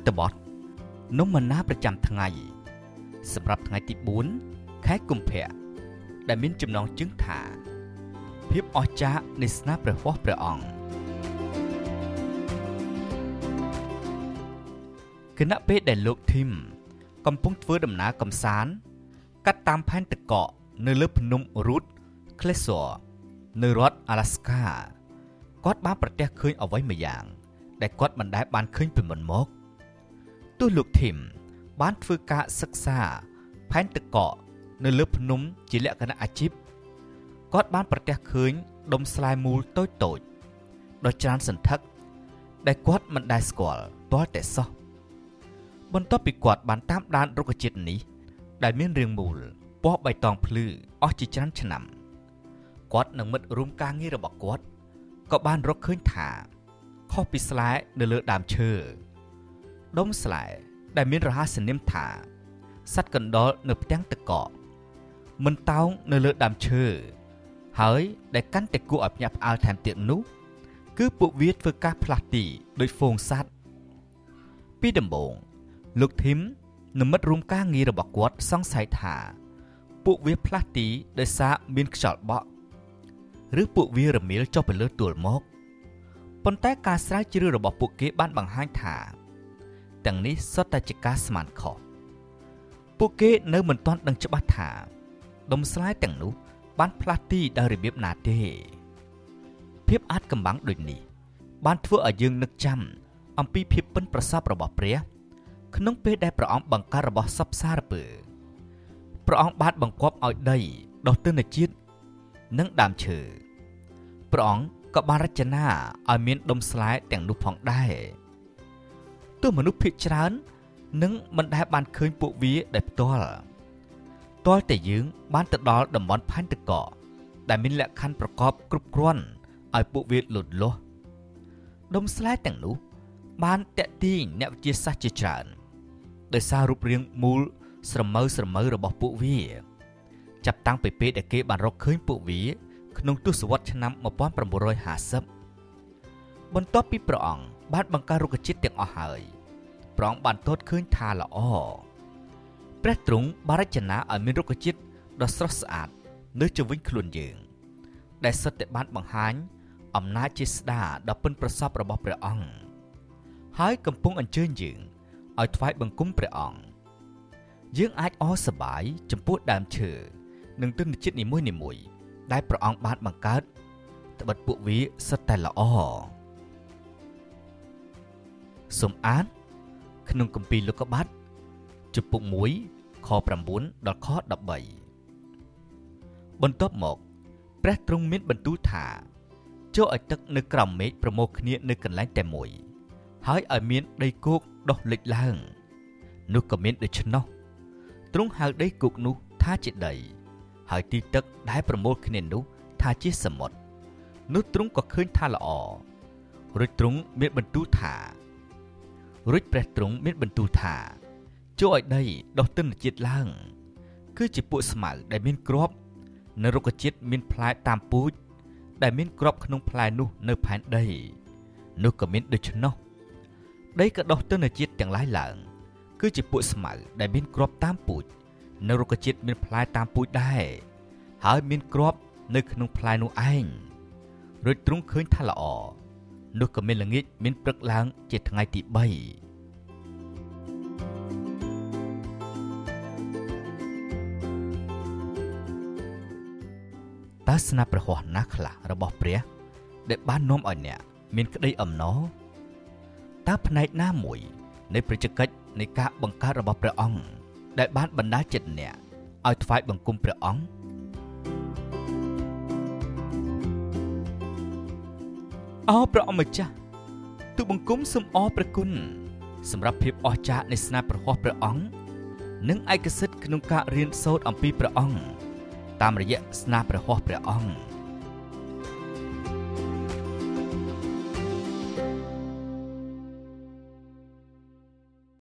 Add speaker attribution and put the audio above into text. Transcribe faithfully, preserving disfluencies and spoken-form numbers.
Speaker 1: ត្តបទនំមណាប្រចាំថ្ងៃសម្រាប់ថ្ងៃទីបួនខែកុម្ភៈដែលមានចំណងជើងថាភាពអស្ចារ្យនៃស្នាព្រះហស្ថព្រះអង្គគណៈពេលដែលលោកធីមកំពុងធ្វើដំណើរកម្សាន្តកាត់តាមផែនទឹកកកនៅលើភ្នំរូតក្លេស័រនៅរដ្ឋអាឡាស្កាគាត់បានប្រទះឃើញអ្វីមួយយ៉ាងដែលគាត់មិនដែលបានឃើញពីមុនមកទោះលោកធីមបានធ្វើការសិក្សាផែនទឹកកកនៅលើភ្នំជាលក្ខណៈអាជីពគាត់បានប្រទះឃើញដុំស្លែមូលតូចតូចដ៏ច្រើនសន្ធឹកដែលគាត់មិនដែលស្គាល់ទាល់តែសោះបន្ទាប់ពីគាត់បានតាមដានរុក្ខជាតិនេះដែលមានរាងមូលពណ៌បៃតងភ្លឺអស់ជាច្រើនឆ្នាំគាត់និងមិត្តរួមការងាររបស់គាត់ក៏បានរកឃើញថាខុសពីស្លែនៅលើដើមឈើដុំស្លែដែលមានរហស្សនាមថាសត្វកណ្ដុរនៅផ្ទាំងទឹកកកមិនតោងនៅលើដើមឈើហើយដែលកាន់តែគួរឲ្យភ្ញាក់ផ្អើលថែមទៀតនោះគឺពួកវាធ្វើការផ្លាស់ទីដោយហ្វូងសត្វពីដំបូងលោកធីមនិងមិត្តរួមការងាររបស់គាត់សង្ស័យថាពួកវាផ្លាស់ទីដោយសារមានខ្យល់បក់ឬពួកវារមៀលចុះទៅលើទួលមកប៉ុន្តែការស្រាវជ្រាវរបស់ពួកគេបានបង្ហាញថាទាំងនេះសុទ្ធតែជាការស្មានខុសពួកគេនៅមិនទាន់ដឹងច្បាស់ថាដុំស្លែទាំងនោះបានផ្លាស់ទីដោយរបៀបណាទេភាពអាចកំបាំងដូចនេះបានធ្វើឲ្យយើងនឹកចាំអំពីភាពប៉ិនប្រសប់របស់ព្រះក្នុងពេលដែលព្រះអង្គបង្កើតរបស់សពសារពើព្រះអង្គបានបង្គាប់ឲ្យដីដុះទិន្នជាតិនិងដើមឈើព្រះអង្គក៏បានរចនាឲ្យមានដុំស្លែទាំងនោះផងដែរទោះមនុស្សភាគច្រើននឹងមិនដែលបានឃើញពួកវាដោយផ្ទាល់ទាល់តែយើងបានទៅដល់តំបន់ផែនទឹកកកដែលមានលក្ខខណ្ឌប្រកបគ្រប់គ្រាន់ឲ្យពួកវាលូតលាស់ដុំស្លែទាំងនោះបានតាក់ទាញអ្នកវិទ្យាសាស្ត្រជាច្រើនដោយសាររូបរាងមូលស្រមៅស្រមៅរបស់ពួកវាចាប់តាំងពីពេលដែលគេបានរកឃើញពួកវាក្នុងទសវត្សរ៍ឆ្នាំmột nghìn chín trămห้าสิบបន្ទាប់ពីព្រះអង្គបានបង្កើតរុក្ខជាតិទាំងអស់ហើយព្រះអង្គបានទតឃើញថាល្អព្រះទ្រង់បានរចនាឲ្យមានរុក្ខជាតិដ៏ស្រស់ស្អាតនៅជុំវិញខ្លួនយើងដែលសុទ្ធតែបានបង្ហាញអំណាចជាស្ដាដ៏ប៉ិនប្រសប់របស់ព្រះអង្គហើយកំពុងអញ្ជើញយើងឲ្យថ្វាយបង្គំព្រះអង្គយើងអាចអរសប្បាយចំពោះដើមឈើនិងទិន្នជាតិនីមួយៗដែលព្រះអង្គបានបង្កើតត្បិតពួកវាសុទ្ធតែល្អសូមអានក្នុងគម្ពីរលោកុបាទជំពូកមួយខប្រាំបួនដល់ខដប់បីបន្ទាប់មកព្រះទ្រង់មានបន្ទូលថាចូលឲ្យទឹកនៅក្រោមមេឃប្រមូលគ្នានៅកន្លែងតែមួយហើយឲ្យមានដីគោកដុះលេចឡើងនោះក៏មានដូច្នោះទ្រង់ហៅដីគោកនោះថាជាដីហើយទីទឹកដែលប្រមូលគ្នានោះថាជាសមុទ្រនោះទ្រង់ក៏ឃើញថាល្អរួចទ្រង់មានបន្ទូលថារួចព្រះទ្រង់មានបន្ទូលថាចូលឲ្យដីដុះទិន្នជាតិឡើងគឺជាពួកស្មៅដែលមានគ្រាប់នៅរុក្ខជាតិមានផ្លែតាមពូជដែលមានគ្រាប់ក្នុងផ្លែនោះនៅផែនដីនោះក៏មានដូច្នោះដីក៏ដុះទិន្នជាតិទាំងឡាយឡើងគឺជាពួកស្មៅដែលមានគ្រាប់តាមពូជនៅរុក្ខជាតិមានផ្លែតាមពូជដែរហើយមានគ្រាប់នៅក្នុងផ្លែនោះឯងរួចទ្រង់ឃើញថាល្អនោះក៏មានល្ងាចមានព្រឹកឡើងជាថ្ងៃទីបីតើស្នាព្រះហស្ថណាខ្លះរបស់ព្រះដែលបាននាំឲ្យអ្នកមានក្តីអំណរតើផ្នែកណាមួយនៃព្រះជកិច្ចនៃការបង្កើតរបស់ព្រះអង្គដែលបានបណ្ដាលចិត្តអ្នកឲ្យថ្វាយបង្គំព្រះអង្គអោព្រះអម្ចាស់ទូលបង្គំសូមអរព្រះគុណសម្រាប់ភាពអស្ចារ្យនៃស្នាព្រះហស្ថព្រះអង្គនិងឯកសិទ្ធិក្នុងការរៀនសូត្រអំពីព្រះអង្គតាមរយៈស្នាព្រះហស្ថព្រះអង្គ